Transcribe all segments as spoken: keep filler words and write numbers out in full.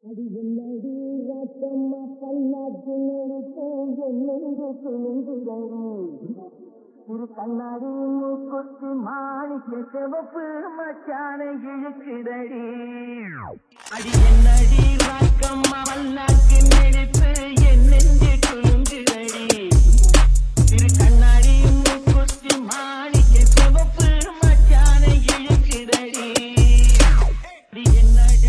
அது என்னடி ரத்தம்மா பல்லாக்கு நெருப்பு துணிந்துதடி திரு கண்ணாடி மூக்குத்தி மாணிக்க சிவப்பு மச்சான இழுக்குதடி அது என்னடி ரத்தம்மா பல்லாக்கு நெருப்பு என் நெஞ்சு துணிந்துதடி திரு கண்ணாடி மூக்குத்தி மாணிக்க சிவப்பு மச்சான இழுக்குதடி அது என்னடி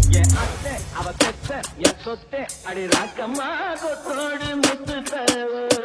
சொத்தை அடி ராக்கம்மா கொத்தோடு முத்து தரவ